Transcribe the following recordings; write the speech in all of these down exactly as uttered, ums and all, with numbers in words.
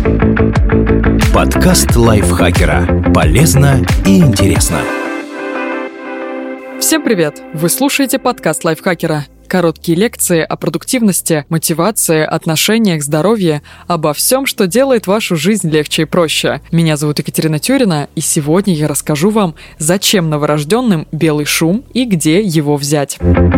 Подкаст лайфхакера. Полезно и интересно. Всем привет! Вы слушаете подкаст лайфхакера. Короткие лекции о продуктивности, мотивации, отношениях, здоровье, обо всем, что делает вашу жизнь легче и проще. Меня зовут Екатерина Тюрина, и сегодня я расскажу вам, зачем новорожденным белый шум и где его взять.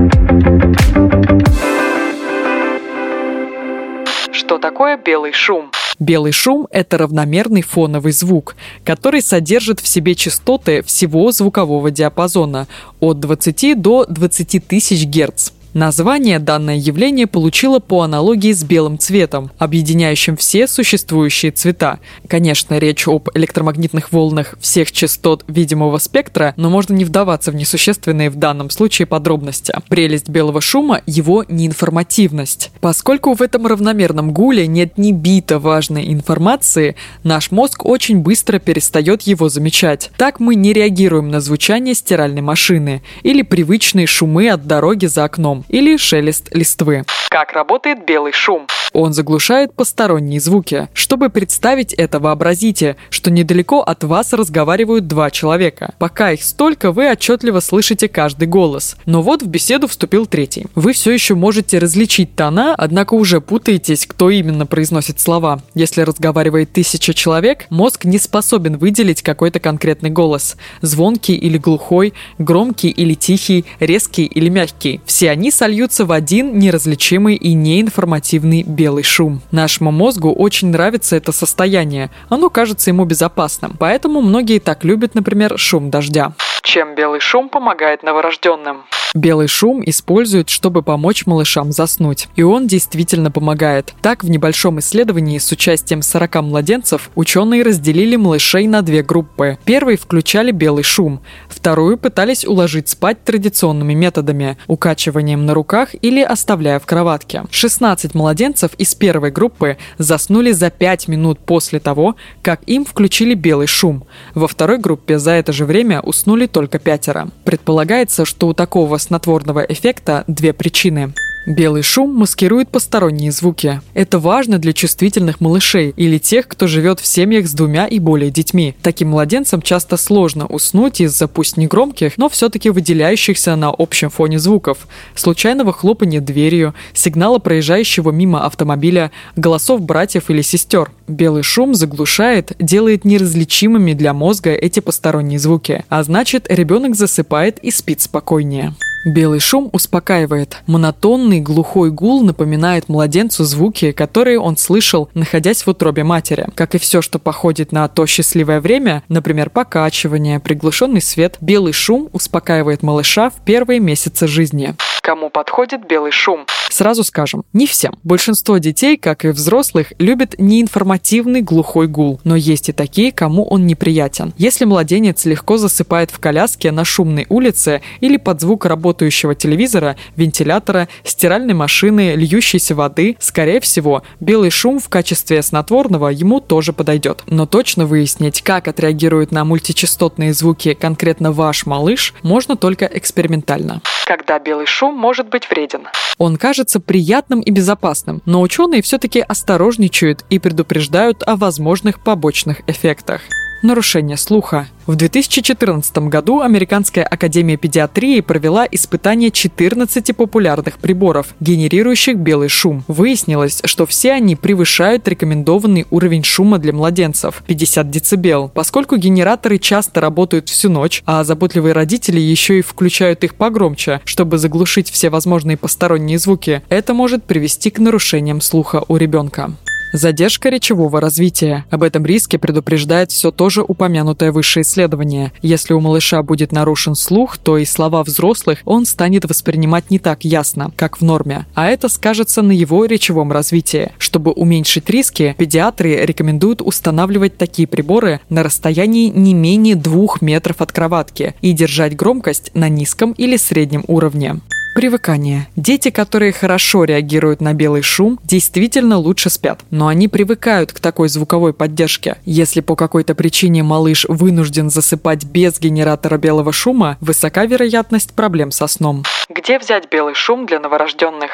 Что такое белый шум? Белый шум – это равномерный фоновый звук, который содержит в себе частоты всего звукового диапазона от двадцати до двадцати тысяч герц. Название данное явление получило по аналогии с белым цветом, объединяющим все существующие цвета. Конечно, речь об электромагнитных волнах всех частот видимого спектра, но можно не вдаваться в несущественные в данном случае подробности. Прелесть белого шума – его неинформативность. Поскольку в этом равномерном гуле нет ни бита важной информации, наш мозг очень быстро перестает его замечать. Так мы не реагируем на звучание стиральной машины или привычные шумы от дороги за окном, или шелест листвы. Как работает белый шум? Он заглушает посторонние звуки. Чтобы представить это, вообразите, что недалеко от вас разговаривают два человека. Пока их столько, вы отчетливо слышите каждый голос. Но вот в беседу вступил третий. Вы все еще можете различить тона, однако уже путаетесь, кто именно произносит слова. Если разговаривает тысяча человек, мозг не способен выделить какой-то конкретный голос. Звонкий или глухой, громкий или тихий, резкий или мягкий. Все они сольются в один неразличимый и неинформативный белый шум. Нашему мозгу очень нравится это состояние. Оно кажется ему безопасным. Поэтому многие так любят, например, шум дождя. Чем белый шум помогает новорожденным? Белый шум используют, чтобы помочь малышам заснуть. И он действительно помогает. Так, в небольшом исследовании с участием сорока младенцев ученые разделили малышей на две группы. Первые включали белый шум. Вторую пытались уложить спать традиционными методами – укачиванием на руках или оставляя в кроватке. шестнадцать младенцев из первой группы заснули за пять минут после того, как им включили белый шум. Во второй группе за это же время уснули только пятеро. Предполагается, что у такого снотворного эффекта две причины. Белый шум маскирует посторонние звуки. Это важно для чувствительных малышей или тех, кто живет в семьях с двумя и более детьми. Таким младенцам часто сложно уснуть из-за пусть не громких, но все-таки выделяющихся на общем фоне звуков. Случайного хлопанья дверью, сигнала проезжающего мимо автомобиля, голосов братьев или сестер. Белый шум заглушает, делает неразличимыми для мозга эти посторонние звуки. А значит, ребенок засыпает и спит спокойнее. Белый шум успокаивает. Монотонный глухой гул напоминает младенцу звуки, которые он слышал, находясь в утробе матери. Как и все, что походит на то счастливое время, например, покачивание, приглушенный свет, белый шум успокаивает малыша в первые месяцы жизни. Кому подходит белый шум? Сразу скажем, не всем. Большинство детей, как и взрослых, любят неинформативный глухой гул, но есть и такие, кому он неприятен. Если младенец легко засыпает в коляске на шумной улице или под звук работающего телевизора, вентилятора, стиральной машины, льющейся воды, скорее всего, белый шум в качестве снотворного ему тоже подойдет. Но точно выяснить, как отреагирует на мультичастотные звуки конкретно ваш малыш, можно только экспериментально. Когда белый шум может быть вреден? Он кажется приятным и безопасным, но ученые все-таки осторожничают и предупреждают о возможных побочных эффектах. Нарушение слуха. В две тысячи четырнадцатом году Американская академия педиатрии провела испытание четырнадцати популярных приборов, генерирующих белый шум. Выяснилось, что все они превышают рекомендованный уровень шума для младенцев – пятьдесят децибел. Поскольку генераторы часто работают всю ночь, а заботливые родители еще и включают их погромче, чтобы заглушить все возможные посторонние звуки, это может привести к нарушениям слуха у ребенка. Задержка речевого развития. Об этом риске предупреждает все то же упомянутое выше исследование. Если у малыша будет нарушен слух, то и слова взрослых он станет воспринимать не так ясно, как в норме. А это скажется на его речевом развитии. Чтобы уменьшить риски, педиатры рекомендуют устанавливать такие приборы на расстоянии не менее двух метров от кроватки и держать громкость на низком или среднем уровне. Привыкание. Дети, которые хорошо реагируют на белый шум, действительно лучше спят, но они привыкают к такой звуковой поддержке. Если по какой-то причине малыш вынужден засыпать без генератора белого шума, высока вероятность проблем со сном. Где взять белый шум для новорожденных?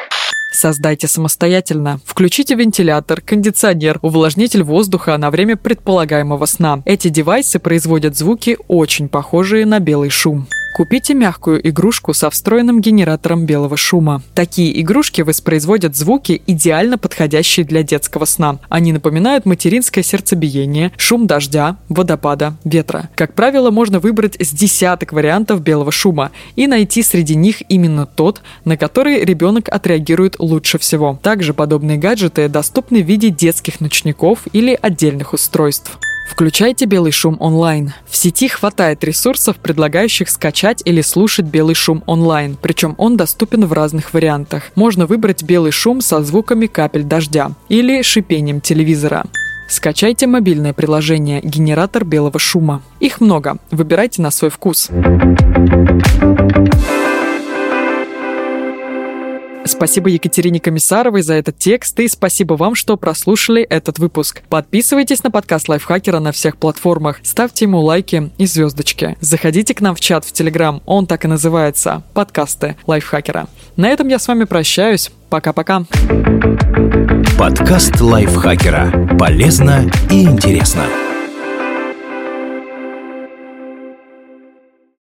Создайте самостоятельно. Включите вентилятор, кондиционер, увлажнитель воздуха на время предполагаемого сна. Эти девайсы производят звуки, очень похожие на белый шум. Купите мягкую игрушку со встроенным генератором белого шума. Такие игрушки воспроизводят звуки, идеально подходящие для детского сна. Они напоминают материнское сердцебиение, шум дождя, водопада, ветра. Как правило, можно выбрать с десяток вариантов белого шума и найти среди них именно тот, на который ребенок отреагирует лучше всего. Также подобные гаджеты доступны в виде детских ночников или отдельных устройств. Включайте белый шум онлайн. В сети хватает ресурсов, предлагающих скачать или слушать белый шум онлайн, причем он доступен в разных вариантах. Можно выбрать белый шум со звуками капель дождя или шипением телевизора. Скачайте мобильное приложение «Генератор белого шума». Их много, выбирайте на свой вкус. Спасибо Екатерине Комиссаровой за этот текст, и спасибо вам, что прослушали этот выпуск. Подписывайтесь на подкаст Лайфхакера на всех платформах, ставьте ему лайки и звездочки. Заходите к нам в чат в Телеграм, он так и называется – «Подкасты Лайфхакера». На этом я с вами прощаюсь. Пока-пока. Подкаст Лайфхакера. Полезно и интересно.